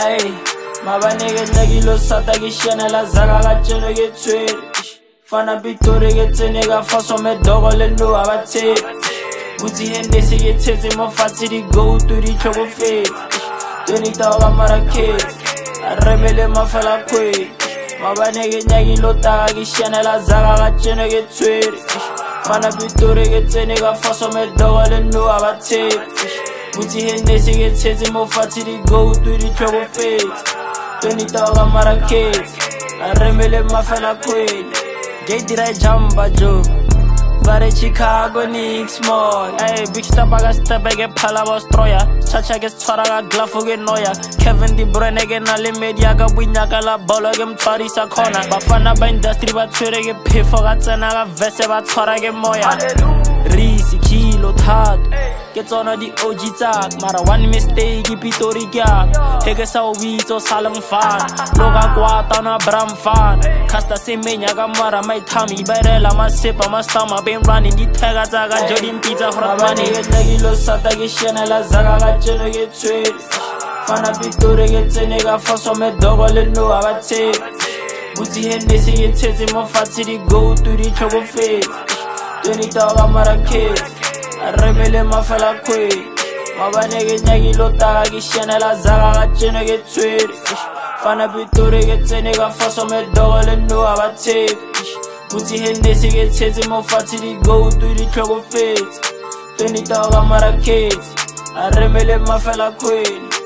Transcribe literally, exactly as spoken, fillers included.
Hey, mabaneke nagilo sata gishana la zaga ga tsheno ke tshwere fana pitori ke tsene ka faso me dogo le no abatse butsi hende se ke tshetse mo fatse di go to di tlhokofetse twenty taga mara kids aremele mafala kwe mabaneke nagilo taga gishana la zaga ga tsheno ke tshwere fana pitori ke tsene ka faso me dogo le no abatse butsi hende se ke tshetse mo fatse di go to di tlhokofetse twenty taga mara kids aremele mafala kwe gate dira jamba jo bare Chicago Knicks more hey big step aga step ege phala bo stroya chacha ke tshwara ga glove ke noya Kevin De Bruyne ke na le media ka buinya ka la bolo ke mtshwarisa khona bafana ba industry ba tshwere ke phefo ga tsena ga vese ba tshwara ke moya risi kilo thato ke tsona di O G tsak mara one mistake Pitori kya he ke sa o bitso salang fan loga kwata na bram fan casta semenya ka mara my thami bairela masepa mastama been running di tega tsaga jodi mpitsa frabani ke nagilo sata ke shena la zaga ga tsheno ke tshwere fana Pitori ke tsene ka faso me dogo le no abatse butsi hende se ke tshetse mo fatse di go to di tlhokofetse twenty taga mara kids aremele mafala kwe mabaneke nyagilo taga gishana la zaga ga tsheno ke tshwere fana Pitori ke tsene ka faso me dogo le no abatse butsi hende se ke tshetse mo fatse di go to di tlhokofetse twenty taga mara kids aremele mafala kwe